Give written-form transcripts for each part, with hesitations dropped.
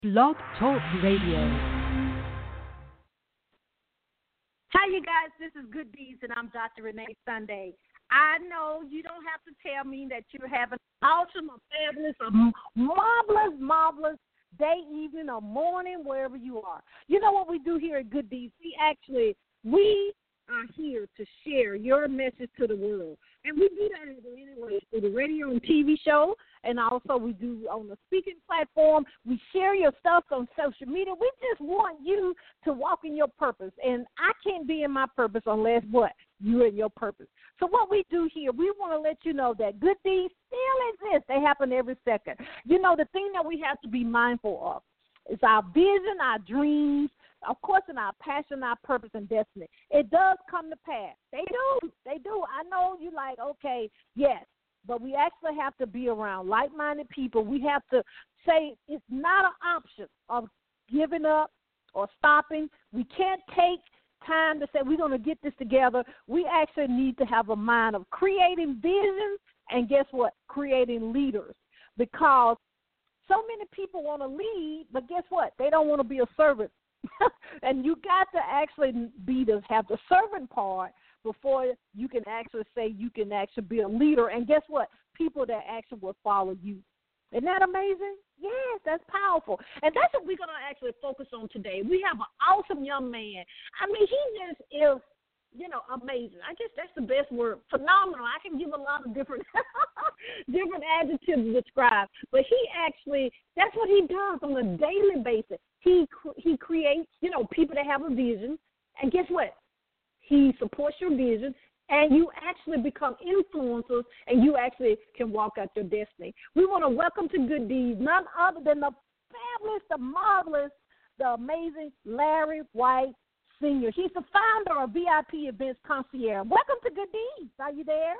Blog Talk Radio. Hi, you guys. This is Good Deeds, and I'm Dr. Renee Sunday. I know you don't have to tell me that you're having an awesome, a fabulous, a marvelous day, evening, or morning, wherever you are. You know what we do here at Good Deeds? We are here to share your message to the world. And we do that anyway through the radio and TV show, and also we do on the speaking platform. We share your stuff on social media. We just want you to walk in your purpose. And I can't be in my purpose unless what? You're in your purpose. So what we do here, we want to let you know that good deeds still exist. They happen every second. You know, the thing that we have to be mindful of is our vision, our dreams, of course, in our passion, our purpose, and destiny. It does come to pass. They do. I know you like, okay, yes, but we actually have to be around like-minded people. We have to say it's not an option of giving up or stopping. We can't take time to say we're going to get this together. We actually need to have a mind of creating visions and guess what? Creating leaders, because so many people want to lead, but guess what? They don't want to be a servant. And you got to actually have the servant part before you can actually say you can actually be a leader. And guess what? People that actually will follow you. Isn't that amazing? Yes, that's powerful. And that's what we're going to actually focus on today. We have an awesome young man. I mean, he just is, amazing. I guess that's the best word. Phenomenal. I can give a lot of different different adjectives to describe. But he actually, that's what he does on a daily basis. He creates, people that have a vision. And guess what? He supports your vision. And you actually become influencers, and you actually can walk out your destiny. We want to welcome to Good Deeds none other than the fabulous, the marvelous, the amazing Larry White Sr. He's the founder of VIP Events Concierge. Welcome to Good Deeds. Are you there?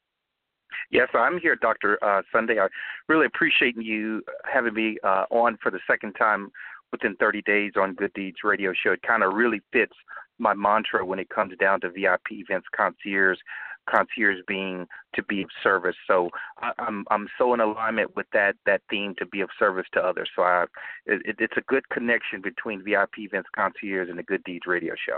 Yes, I'm here, Dr. Sunday. I really appreciate you having me on for the second time within 30 days on Good Deeds radio show. It kind of really fits my mantra when it comes down to VIP Events Concierge being to be of service. So I'm so in alignment with that theme, to be of service to others. So it's a good connection between VIP Events Concierge and the Good Deeds radio show.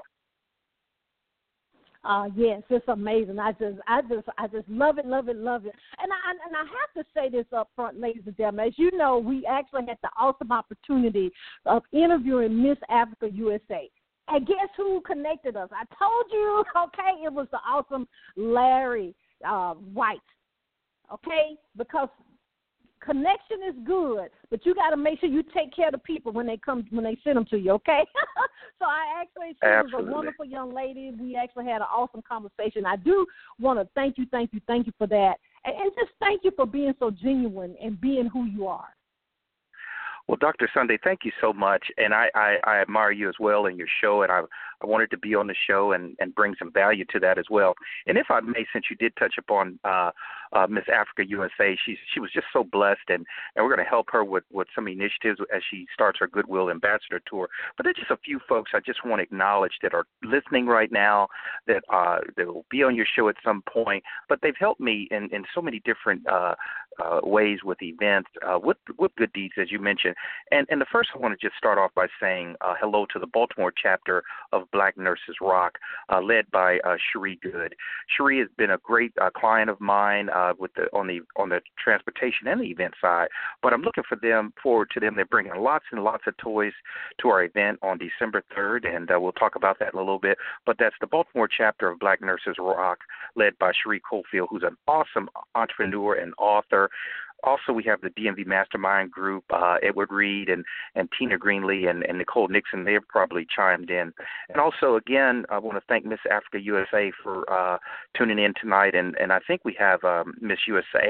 Yes, it's amazing. I just love it. And I have to say this up front, ladies and gentlemen. As you know, we actually had the awesome opportunity of interviewing Miss Africa USA. And guess who connected us? I told you, okay, it was the awesome Larry White, okay? Because connection is good, but you got to make sure you take care of the people when they send them to you, okay? So she was a wonderful young lady. We actually had an awesome conversation. I do want to thank you for that. And just thank you for being so genuine and being who you are. Well, Dr. Sunday, thank you so much, and I admire you as well and your show, and I wanted to be on the show and bring some value to that as well. And if I may, since you did touch upon Miss Africa USA, she was just so blessed, and we're going to help her with some initiatives as she starts her Goodwill Ambassador Tour. But there's just a few folks I just want to acknowledge that are listening right now, that will be on your show at some point, but they've helped me in so many different ways with events, with Good Deeds, as you mentioned. And the first, I want to just start off by saying hello to the Baltimore chapter of Black Nurses Rock, led by Cherie Good. Cherie has been a great client of mine on the transportation and the event side. But I'm looking forward to them. They're bringing lots and lots of toys to our event on December 3rd, and we'll talk about that in a little bit. But that's the Baltimore chapter of Black Nurses Rock, led by Cherie Cofield, who's an awesome entrepreneur and author. Also, we have the DMV Mastermind Group, Edward Reed and Tina Greenlee and Nicole Nixon. They've probably chimed in. And also, again, I want to thank Miss Africa USA for tuning in tonight. And I think we have Miss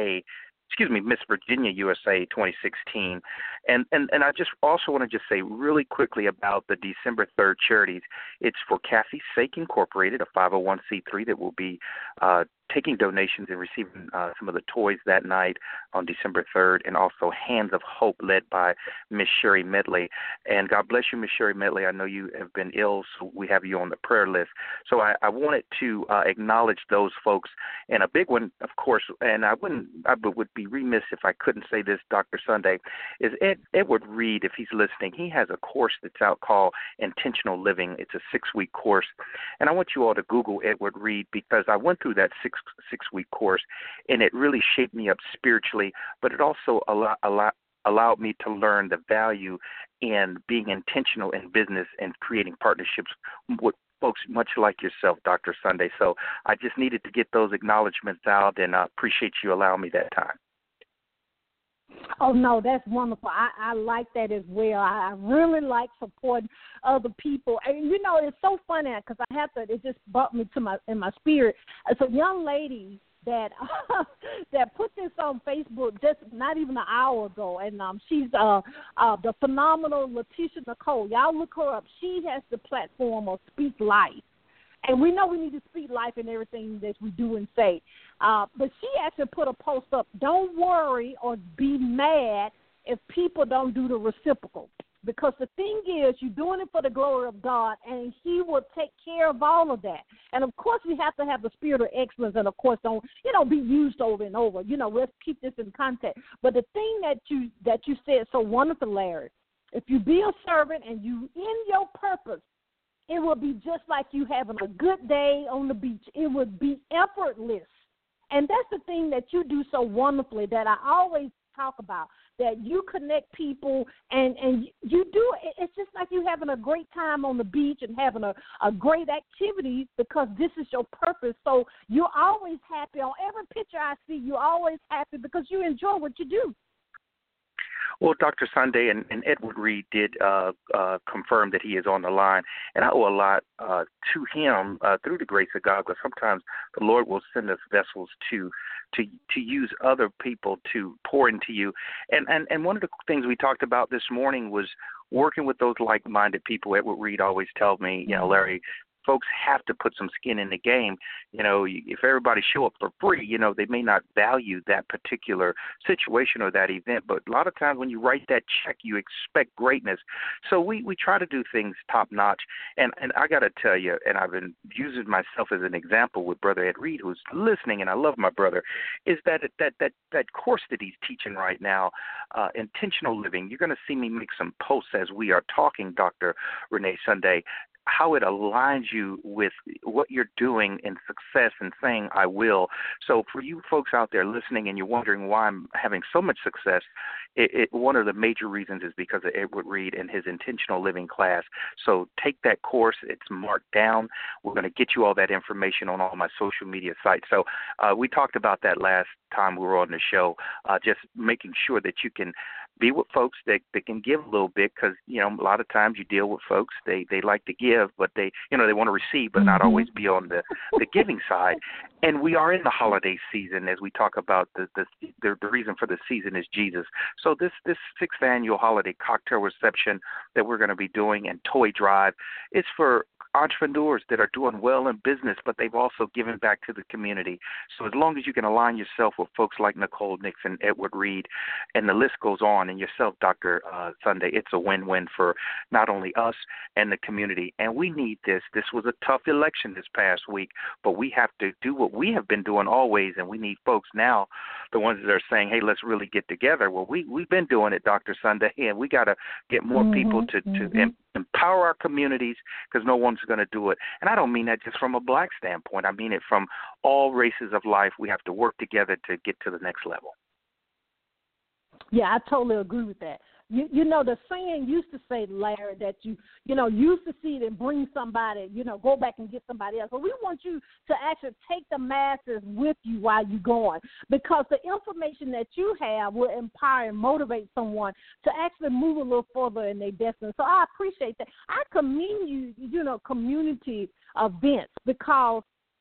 Virginia USA 2016. And I just also want to just say really quickly about the December 3rd charities. It's for Kathy's Sake Incorporated, a 501c3 that will be taking donations and receiving some of the toys that night on December 3rd, and also Hands of Hope, led by Miss Sherry Medley. And God bless you, Miss Sherry Medley. I know you have been ill, so we have you on the prayer list. So I wanted to acknowledge those folks. And a big one, of course, and I would be remiss if I couldn't say this, Dr. Sunday, is Ed Edward Reed, if he's listening, he has a course that's out called Intentional Living. It's a 6-week course, and I want you all to Google Edward Reed because I went through that six-week course, and it really shaped me up spiritually, but it also allowed me to learn the value in being intentional in business and creating partnerships with folks much like yourself, Dr. Sunday. So I just needed to get those acknowledgments out, and I appreciate you allowing me that time. Oh, no, that's wonderful. I like that as well. I really like supporting other people. And, you know, it's so funny because it just brought me to in my spirit. It's a young lady that put this on Facebook just not even an hour ago, and she's the phenomenal Letitia Nicole. Y'all look her up. She has the platform of Speak Life, and we know we need to speak life in everything that we do and say. But she actually put a post up, don't worry or be mad if people don't do the reciprocal. Because the thing is, you're doing it for the glory of God, and He will take care of all of that. And, of course, we have to have the spirit of excellence and, of course, don't, be used over and over. Let's keep this in context. But the thing that you said so wonderful, Larry, if you be a servant and you in your purpose, it will be just like you having a good day on the beach. It would be effortless. And that's the thing that you do so wonderfully that I always talk about, that you connect people and you do it's just like you having a great time on the beach and having a great activity because this is your purpose. So you're always happy. On every picture I see, you're always happy because you enjoy what you do. Well, Dr. Sunday and Edward Reed did confirm that he is on the line, and I owe a lot to him through the grace of God, because sometimes the Lord will send us vessels to use other people to pour into you. And one of the things we talked about this morning was working with those like-minded people. Edward Reed always tells me, Larry, folks have to put some skin in the game. If everybody show up for free, they may not value that particular situation or that event. But a lot of times when you write that check, you expect greatness. So we try to do things top notch. And I got to tell you, and I've been using myself as an example with Brother Ed Reed, who's listening, and I love my brother, is that course that he's teaching right now, Intentional Living. You're going to see me make some posts as we are talking, Dr. Renee Sunday, how it aligns you with what you're doing in success and saying, I will. So for you folks out there listening and you're wondering why I'm having so much success, one of the major reasons is because of Edward Reed and his Intentional Living class. So take that course. It's marked down. We're going to get you all that information on all my social media sites. So we talked about that last time we were on the show, just making sure that you can be with folks that can give a little bit, because a lot of times you deal with folks, they like to give, but they want to receive, but not always be on the giving side. And we are in the holiday season, as we talk about the reason for the season is Jesus. So this 6th annual holiday cocktail reception that we're going to be doing and toy drive is for entrepreneurs that are doing well in business, but they've also given back to the community. So as long as you can align yourself with folks like Nicole Nixon, Edward Reed, and the list goes on, and yourself, Dr. Sunday, it's a win-win for not only us and the community. And we need this. This was a tough election this past week, but we have to do what we have been doing always, and we need folks now, the ones that are saying, hey, let's really get together. Well, we've been doing it, Dr. Sunday, and we got to get more people to empower our communities, because no one's going to do it. And I don't mean that just from a black standpoint. I mean it from all races of life. We have to work together to get to the next level. Yeah, I totally agree with that. The saying used to say, Larry, that you used to see it and bring somebody, go back and get somebody else. But we want you to actually take the masses with you while you're going, because the information that you have will empower and motivate someone to actually move a little further in their destiny. So I appreciate that. I commend you, community events, because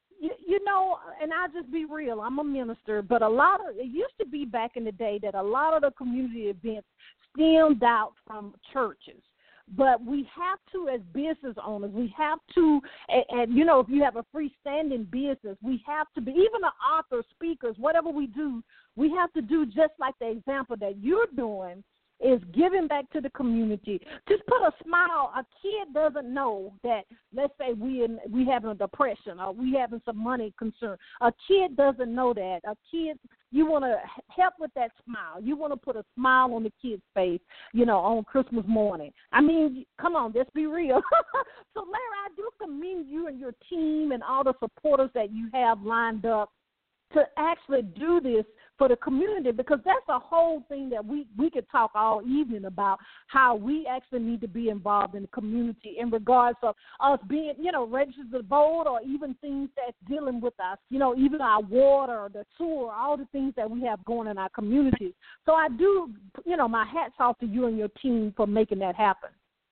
and I'll just be real, I'm a minister, but it used to be back in the day that a lot of the community events stemmed out from churches. But we have to, as business owners, we have to, and if you have a freestanding business, we have to be, even the authors, speakers, whatever we do, we have to do just like the example that you're doing, is giving back to the community. Just put a smile. A kid doesn't know that, let's say we having a depression or we having some money concern. A kid doesn't know that. A kid, you want to help with that smile. You want to put a smile on the kid's face, on Christmas morning. I mean, come on, let's be real. So, Larry, I do commend you and your team and all the supporters that you have lined up to actually do this for the community, because that's a whole thing that we could talk all evening about, how we actually need to be involved in the community in regards of us being, registered to vote, or even things that's dealing with us, even our water, the sewer, all the things that we have going in our communities. So I do, my hat's off to you and your team for making that happen.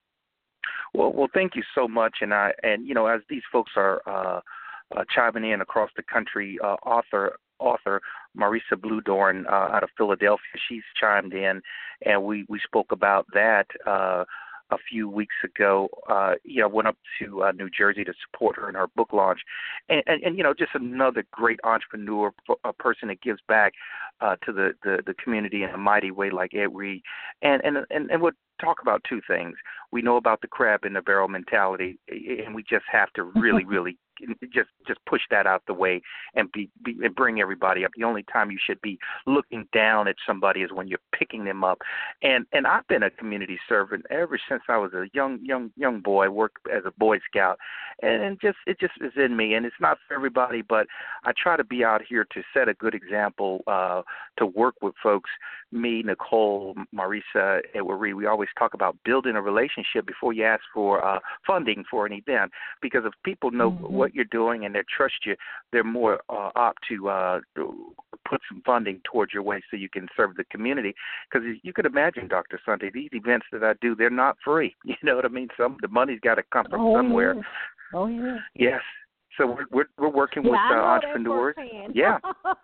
Well, thank you so much. And as these folks are chiming in across the country, author Marisa Bluedorn out of Philadelphia, she's chimed in, and we spoke about that a few weeks ago. I went up to New Jersey to support her in her book launch, and just another great entrepreneur, a person that gives back to the community in a mighty way like Ed Reed, and we'll talk about two things. We know about the crab in the barrel mentality, and we just have to really just push that out the way and and bring everybody up. The only time you should be looking down at somebody is when you're picking them up. And I've been a community servant ever since I was a young boy. Worked as a Boy Scout, and it just is in me. And it's not for everybody, but I try to be out here to set a good example, to work with folks. Me, Nicole, Marisa, Edward Reed, we always talk about building a relationship before you ask for funding for an event, because if people know what you're doing and they trust you, they're more apt to put some funding towards your way so you can serve the community. Because you could imagine, Dr. Sunday, these events that I do, they're not free. You know what I mean? The money's got to come from somewhere. Yeah. Oh, yeah. Yes. So we're working with entrepreneurs. Yeah.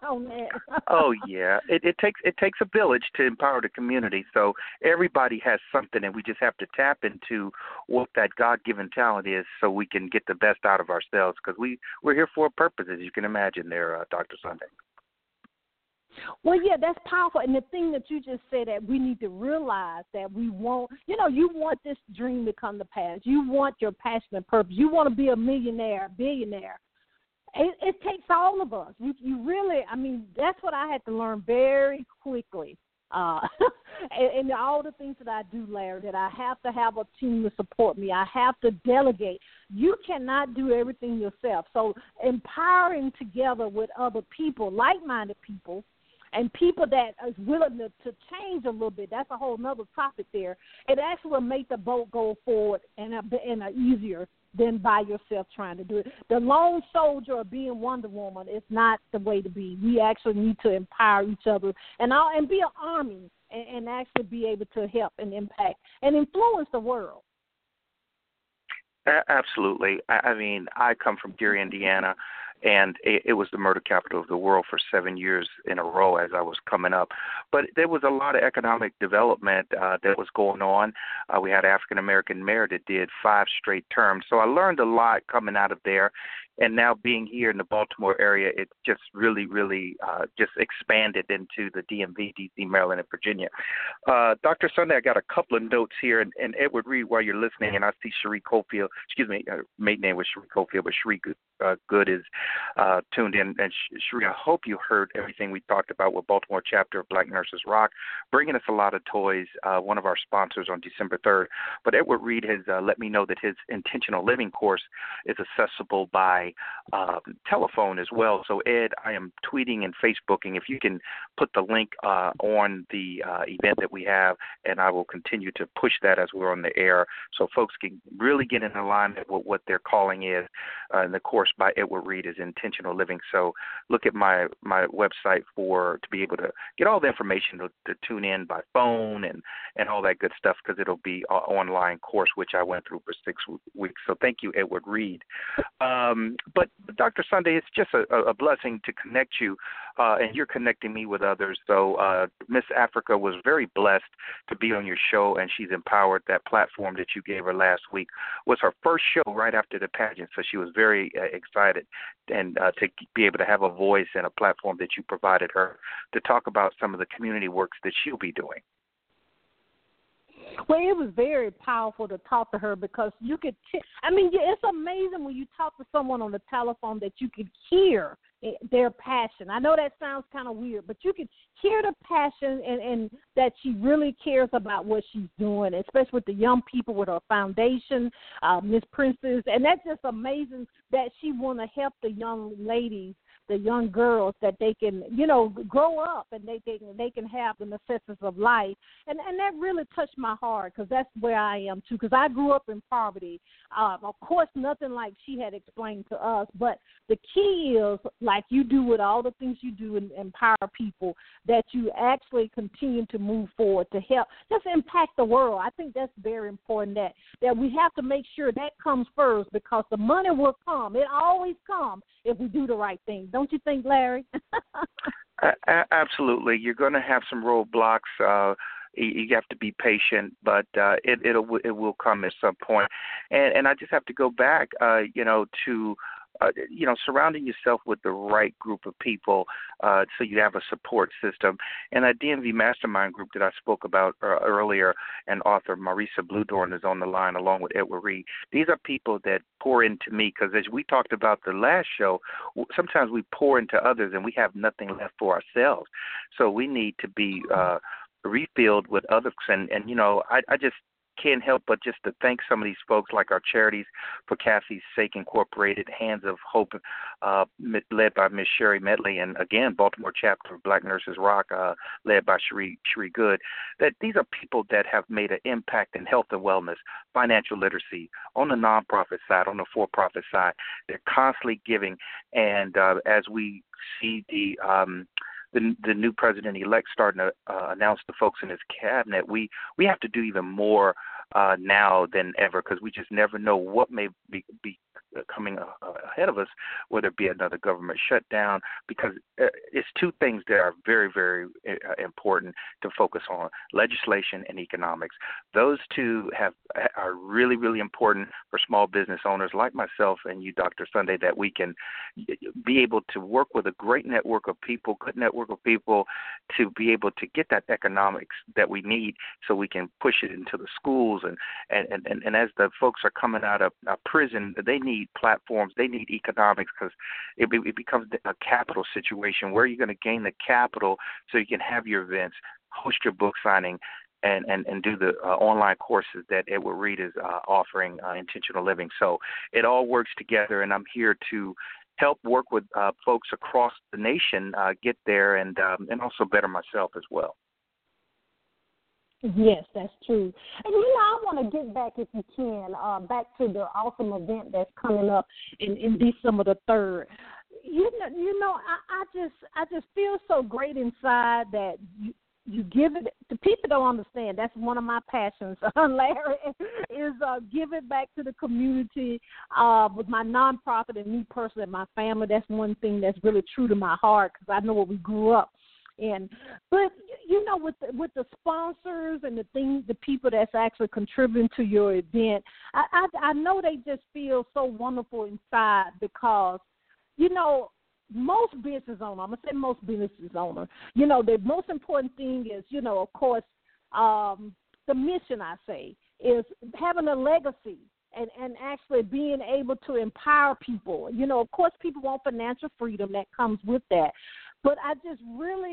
Oh yeah. It takes a village to empower the community. So everybody has something, and we just have to tap into what that God-given talent is, so we can get the best out of ourselves. Because we're here for a purpose, as you can imagine, there, Dr. Sunday. Well, yeah, that's powerful. And the thing that you just said, that we need to realize that we want, you want this dream to come to pass. You want your passion and purpose. You want to be a millionaire, billionaire. It takes all of us. You really, that's what I had to learn very quickly. And all the things that I do, Larry, that I have to have a team to support me. I have to delegate. You cannot do everything yourself. So empowering together with other people, like-minded people, and people that is willing to change a little bit, that's a whole nother topic there. It actually will make the boat go forward and easier than by yourself trying to do it. The lone soldier of being Wonder Woman is not the way to be. We actually need to empower each other and be an army and actually be able to help and impact and influence the world. Absolutely. I come from Gary, Indiana, and it was the murder capital of the world for 7 years in a row as I was coming up. But there was a lot of economic development that was going on. We had an African-American mayor that did 5 straight terms. So I learned a lot coming out of there. And now being here in the Baltimore area, it just really just expanded into the DMV, D.C., Maryland, and Virginia. Dr. Sunday, I got a couple of notes here. And Edward Reed, while you're listening, and I see Cherie Cofield, her maiden name was Cherie Cofield, but Cherie Good is tuned in. And Cherie, I hope you heard everything we talked about with Baltimore chapter of Black Nurses Rock, bringing us a lot of toys, one of our sponsors on December 3rd. But Edward Reed has let me know that his intentional living course is accessible by telephone as well. So, Ed, I am tweeting and Facebooking. If you can put the link on the event that we have, and I will continue to push that as we're on the air, so folks can really get in alignment with what their calling is. And the course by Edward Reed is Intentional Living. So look at my website to be able to get all the information to tune in by phone and all that good stuff, because it'll be an online course, which I went through for 6 weeks. So thank you, Edward Reed. But Dr. Sunday, it's just a blessing to connect you, and you're connecting me with others. So Miss Africa was very blessed to be on your show, and she's empowered. That platform that you gave her last week was her first show right after the pageant, so she was very excited and to be able to have a voice and a platform that you provided her to talk about some of the community works that she'll be doing. Well, it was very powerful to talk to her because you could, it's amazing when you talk to someone on the telephone that you could hear their passion. I know that sounds kind of weird, but you could hear the passion and that she really cares about what she's doing, especially with the young people with her foundation, Miss Princess. And that's just amazing that she want to help the young ladies, the young girls, that they can, grow up and they can have the necessities of life. And that really touched my heart because that's where I am, too, because I grew up in poverty. Of course, nothing like she had explained to us, but the key is, like you do with all the things you do and empower people, that you actually continue to move forward to help, just impact the world. I think that's very important, that we have to make sure that comes first because the money will come. It always comes if we do the right thing. Don't you think, Larry? Absolutely. You're going to have some roadblocks. You have to be patient, but it will come at some point. And I just have to go back, to surrounding yourself with the right group of people so you have a support system. And that DMV Mastermind group that I spoke about earlier, and author Marisa Bluedorn is on the line along with Edward Reed. These are people that pour into me because, as we talked about the last show, sometimes we pour into others and we have nothing left for ourselves. So we need to be refilled with others. And I just can't help but just to thank some of these folks, like our Charities for Cassie's Sake Incorporated, Hands of Hope, led by Miss Sherry Medley, and again, Baltimore chapter of Black Nurses Rock, led by Cherie Good. That these are people that have made an impact in health and wellness, financial literacy, on the nonprofit side, on the for-profit side. They're constantly giving, and as we see the new president-elect starting to announce the folks in his cabinet, we have to do even more now than ever because we just never know what may be coming ahead of us, whether it be another government shutdown, because it's two things that are very, very important to focus on: legislation and economics. Those two are really, really important for small business owners like myself and you, Dr. Sunday, that we can be able to work with a great network of people, good network of people, to be able to get that economics that we need so we can push it into the schools. And as the folks are coming out of prison, they need platforms, they need economics, because it becomes a capital situation. Where are you going to gain the capital so you can have your events, host your book signing, and do the online courses that Edward Reed is offering, Intentional Living. So it all works together, and I'm here to help work with folks across the nation get there and also better myself as well. Yes, that's true. And, I want to get back, if you can, back to the awesome event that's coming up in December the 3rd. I just feel so great inside that you give it. The people don't understand. That's one of my passions, Larry, is give it back to the community with my nonprofit and me personally and my family. That's one thing that's really true to my heart because I know where we grew up. But with the sponsors and the people that's actually contributing to your event, I know they just feel so wonderful inside because, most business owners, I'm going to say most business owners, the most important thing is, of course, the mission, I say, is having a legacy. And actually being able to empower people. Of course, people want financial freedom that comes with that. But I'm just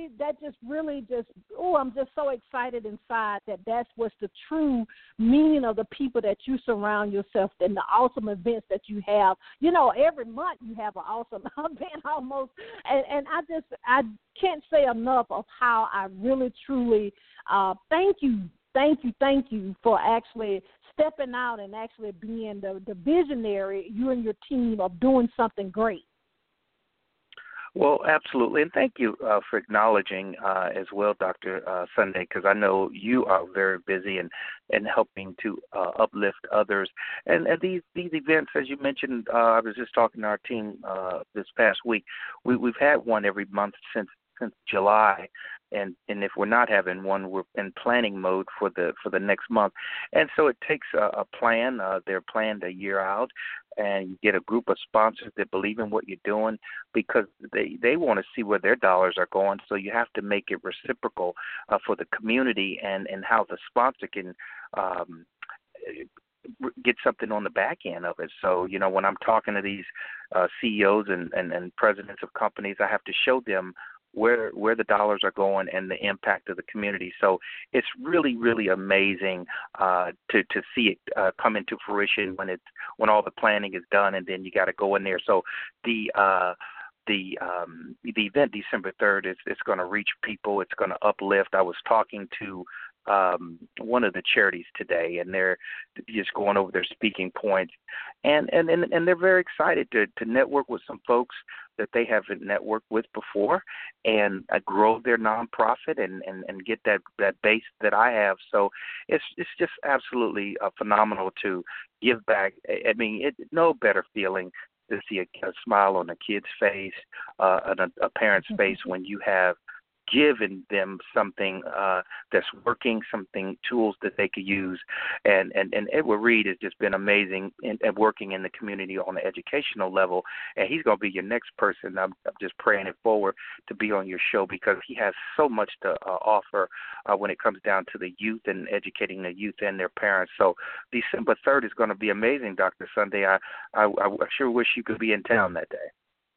so excited inside that that's what's the true meaning of the people that you surround yourself and the awesome events that you have. Every month you have an awesome event almost. And I can't say enough of how I really, truly thank you for actually stepping out and actually being the visionary, you and your team, of doing something great. Well, absolutely, and thank you for acknowledging as well, Dr. Sunday, because I know you are very busy and helping to uplift others. And these events, as you mentioned, I was just talking to our team this past week. We've had one every month since July. And if we're not having one, we're in planning mode for the next month. And so it takes a plan. They're planned a year out, and you get a group of sponsors that believe in what you're doing because they want to see where their dollars are going. So you have to make it reciprocal for the community and how the sponsor can get something on the back end of it. So, when I'm talking to these CEOs and presidents of companies, I have to show them where the dollars are going and the impact of the community. So it's really, really amazing to see it come into fruition when all the planning is done, and then you got to go in there. So the event December 3rd is going to reach people. It's going to uplift. I was talking to one of the charities today, and they're just going over their speaking points, and they're very excited to network with some folks that they haven't networked with before, and grow their nonprofit and get that base that I have. So it's just absolutely phenomenal to give back. I mean, no better feeling to see a smile on a kid's face, a parent's face when you have given them something that's working, tools that they could use. And Edward Reed has just been amazing at working in the community on the educational level. And he's going to be your next person. I'm just praying it forward to be on your show, because he has so much to offer when it comes down to the youth and educating the youth and their parents. So December 3rd is going to be amazing, Dr. Sunday. I sure wish you could be in town that day.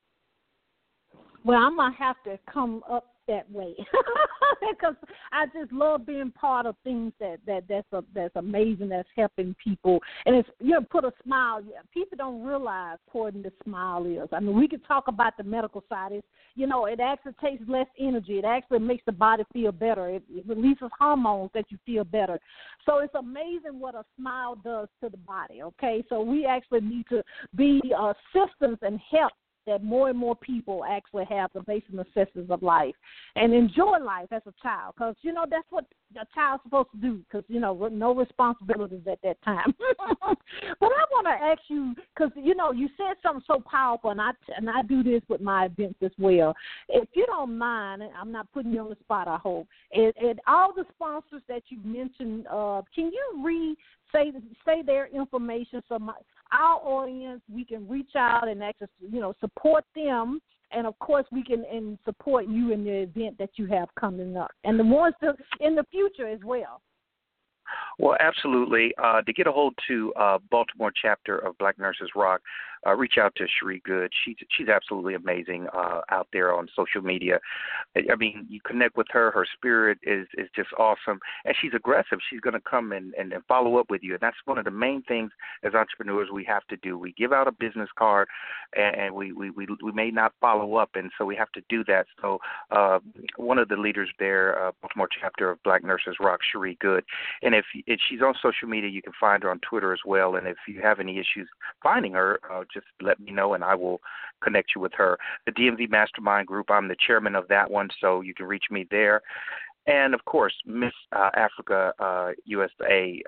Well, I'm going to have to come up that way because I just love being part of things that's amazing, that's helping people, and it's put a smile. People don't realize how important the smile is. I mean, we could talk about the medical side. It actually takes less energy. It actually makes the body feel better. It releases hormones that you feel better. So it's amazing what a smile does to the body. Okay, so we actually need to be systems and help that more and more people actually have the basic necessities of life and enjoy life as a child, because, that's what a child's supposed to do, because, no responsibilities at that time. But I want to ask you, because, you said something so powerful, and I do this with my events as well. If you don't mind, I'm not putting you on the spot, I hope, and all the sponsors that you mentioned, can you say their information so our audience, we can reach out and actually, support them, and of course we can support you in the event that you have coming up, and the ones in the future as well. Well, absolutely. To get a hold to Baltimore chapter of Black Nurses Rock, reach out to Cherie Good. She's absolutely amazing out there on social media. I mean, you connect with her. Her spirit is just awesome, and she's aggressive. She's going to come and follow up with you, and that's one of the main things as entrepreneurs we have to do. We give out a business card, and we may not follow up, and so we have to do that. So one of the leaders there, Baltimore chapter of Black Nurses Rock, Cherie Good, and if she's on social media, you can find her on Twitter as well. And if you have any issues finding her, just let me know, and I will connect you with her. The DMV Mastermind Group, I'm the chairman of that one, so you can reach me there. And, of course, Miss Africa USA,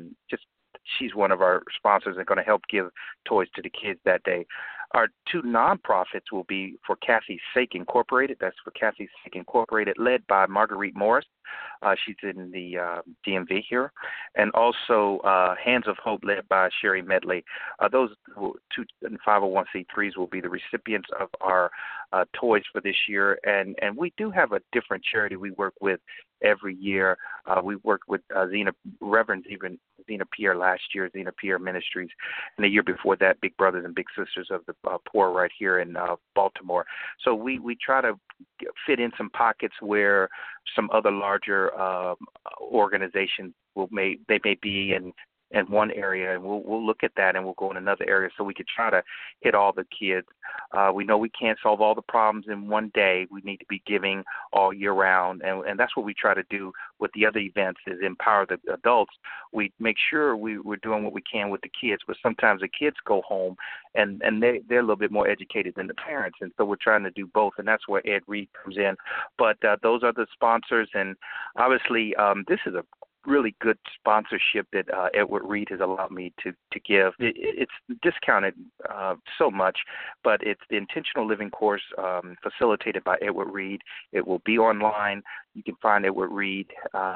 she's one of our sponsors and going to help give toys to the kids that day. Our two nonprofits will be for Kathy's Sake Incorporated. That's for Kathy's Sake Incorporated, led by Marguerite Morris. She's in the DMV here. And also Hands of Hope, led by Sherry Medley. Those two 501c3s will be the recipients of our toys for this year. And we do have a different charity we work with every year. We worked with Reverend Zena Pierre last year, Zena Pierre Ministries, and the year before that, Big Brothers and Big Sisters of the Poor right here in Baltimore. So we try to fit in some pockets where some other larger organizations may be in one area, and we'll look at that, and we'll go in another area so we could try to hit all the kids. We know we can't solve all the problems in one day. We need to be giving all year round, and that's what we try to do with the other events, is empower the adults. We make sure we're doing what we can with the kids, but sometimes the kids go home, and they're a little bit more educated than the parents, and so we're trying to do both, and that's where Ed Reed comes in. But those are the sponsors, and obviously this is a really good sponsorship that Edward Reed has allowed me to give. It's discounted so much, but it's the Intentional Living course facilitated by Edward Reed. It will be online. You can find Edward Reed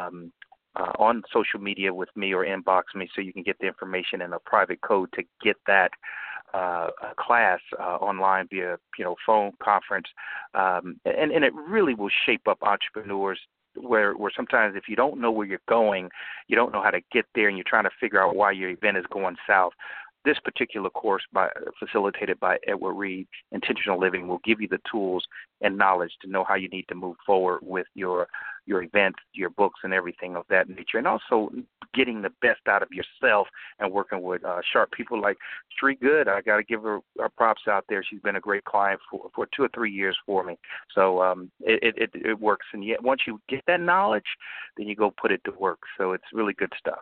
on social media with me or inbox me, so you can get the information and a private code to get that class online via phone conference, and it really will shape up entrepreneurs where sometimes if you don't know where you're going, you don't know how to get there, and you're trying to figure out why your event is going south. This particular course, facilitated by Edward Reed, Intentional Living, will give you the tools and knowledge to know how you need to move forward with your events, your books, and everything of that nature, and also getting the best out of yourself and working with sharp people like Sri Good. I got to give her props out there. She's been a great client for 2 or 3 years for me. So it works, and yet once you get that knowledge, then you go put it to work. So it's really good stuff.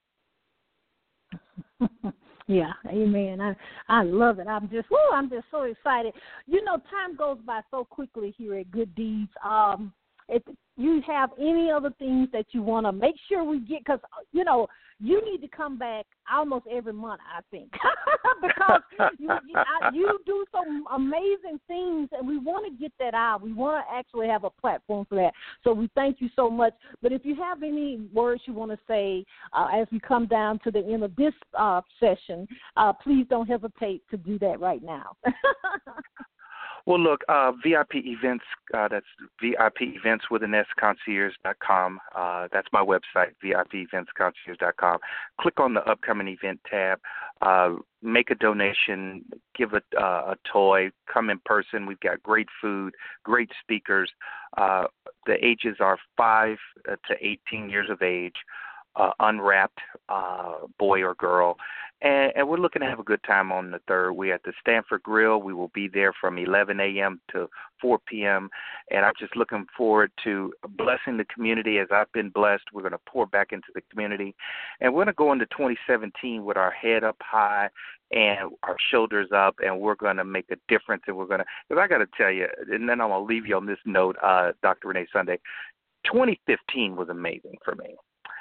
Yeah, amen. I love it. I'm just so excited. You know, time goes by so quickly here at Good Deeds. If you have any other things that you want to make sure we get, because, you know, you need to come back almost every month, I think, because you do some amazing things, and we want to get that out. We want to actually have a platform for that. So we thank you so much. But if you have any words you want to say as we come down to the end of this session, please don't hesitate to do that right now. Well, look, VIP Events, that's VIP Events with an S, concierge.com. That's my website, VIPeventsconcierge.com. Click on the upcoming event tab, make a donation, give a toy, come in person. We've got great food, great speakers. The ages are 5 to 18 years of age. Unwrapped boy or girl, and we're looking to have a good time on the 3rd. We're at the Stanford Grill. We will be there from 11 a.m. to 4 p.m., and I'm just looking forward to blessing the community as I've been blessed. We're going to pour back into the community, and we're going to go into 2017 with our head up high and our shoulders up, and we're going to make a difference, and we're going to, because I got to tell you, and then I'm going to leave you on this note, Dr. Renee Sunday, 2015 was amazing for me.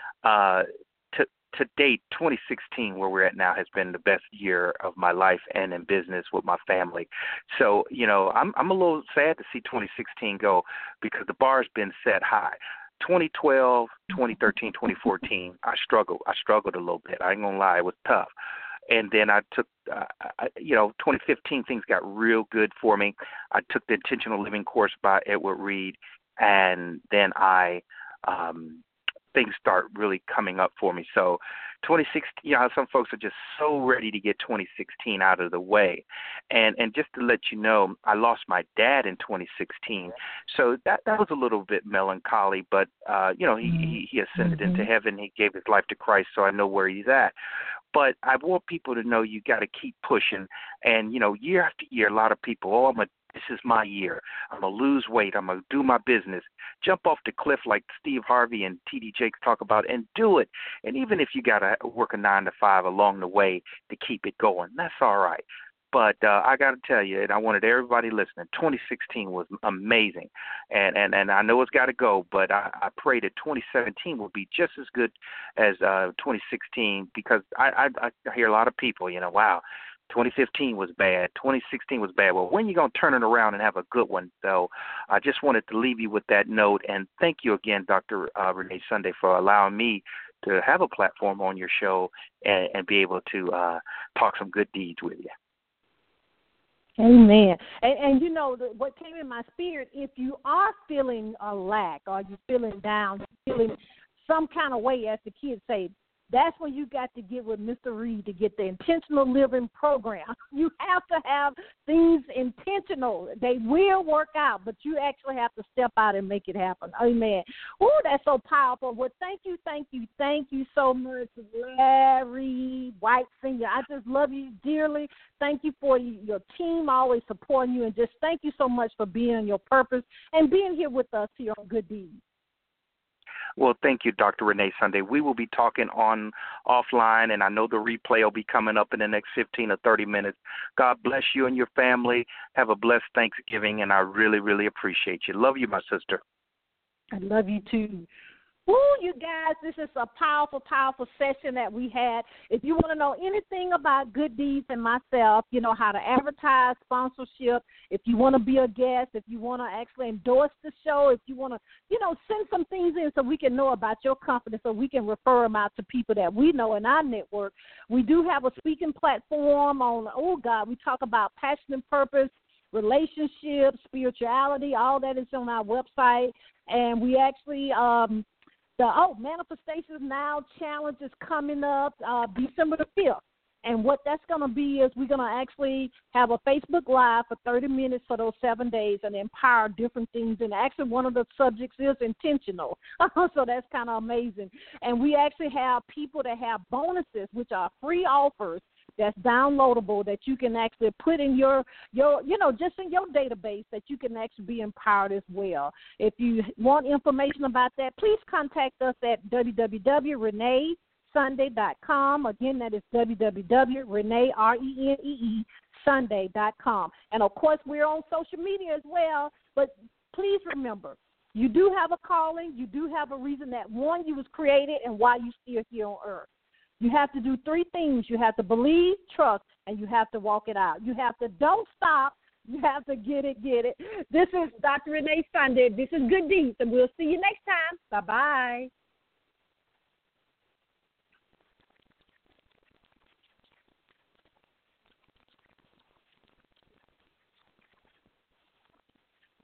To date, 2016, where we're at now, has been the best year of my life and in business with my family. So, you know, I'm a little sad to see 2016 go, because the bar's been set high. 2012, 2013, 2014, I struggled a little bit. I ain't gonna lie, it was tough. And then I took, 2015, things got real good for me. I took the Intentional Living course by Edward Reed, and then things start really coming up for me. So 2016, some folks are just so ready to get 2016 out of the way. And just to let you know, I lost my dad in 2016. So that was a little bit melancholy, but, he ascended into heaven. He gave his life to Christ, so I know where he's at. But I want people to know you got to keep pushing. And, year after year, a lot of people, this is my year. I'm going to lose weight. I'm going to do my business. Jump off the cliff like Steve Harvey and T.D. Jakes talk about, and do it. And even if you got to work a 9 to 5 along the way to keep it going, that's all right. But I got to tell you, and I wanted everybody listening, 2016 was amazing. And I know it's got to go, but I pray that 2017 will be just as good as 2016, because I hear a lot of people, wow, 2015 was bad. 2016 was bad. Well, when are you going to turn it around and have a good one? So I just wanted to leave you with that note. And thank you again, Dr. Renee Sunday, for allowing me to have a platform on your show and be able to talk some good deeds with you. Amen. And what came in my spirit, if you are feeling a lack, or you're feeling down, feeling some kind of way, as the kids say, that's when you got to get with Mr. Reed to get the Intentional Living program. You have to have things intentional. They will work out, but you actually have to step out and make it happen. Amen. Oh, that's so powerful. Well, thank you so much, Larry White Sr. I just love you dearly. Thank you for your team always supporting you, and just thank you so much for being on your purpose and being here with us here on Good Deeds. Well, thank you, Dr. Renee Sunday. We will be talking offline, and I know the replay will be coming up in the next 15 or 30 minutes. God bless you and your family. Have a blessed Thanksgiving, and I really, really appreciate you. Love you, my sister. I love you, too. Woo, you guys, this is a powerful, powerful session that we had. If you want to know anything about Good Deeds and myself, how to advertise, sponsorship, if you want to be a guest, if you want to actually endorse the show, if you want to, send some things in so we can know about your company, so we can refer them out to people that we know in our network. We do have a speaking platform on, we talk about passion and purpose. relationships, spirituality, all that is on our website. And we actually, Manifestations Now Challenge is coming up December the 5th. And what that's going to be is we're going to actually have a Facebook Live for 30 minutes for those 7 days and empower different things. And actually one of the subjects is intentional. So that's kind of amazing. And we actually have people that have bonuses, which are free offers that's downloadable that you can actually put in your just in your database that you can actually be empowered as well. If you want information about that, please contact us at www.reneesunday.com. Again, that is www.renee, Sunday.com. And, of course, we're on social media as well. But please remember, you do have a calling. You do have a reason that, one, you was created and why you still here on earth. You have to do three things. You have to believe, trust, and you have to walk it out. You have to don't stop. You have to get it. This is Dr. Renee Sunday. This is Good Deeds, and we'll see you next time. Bye-bye.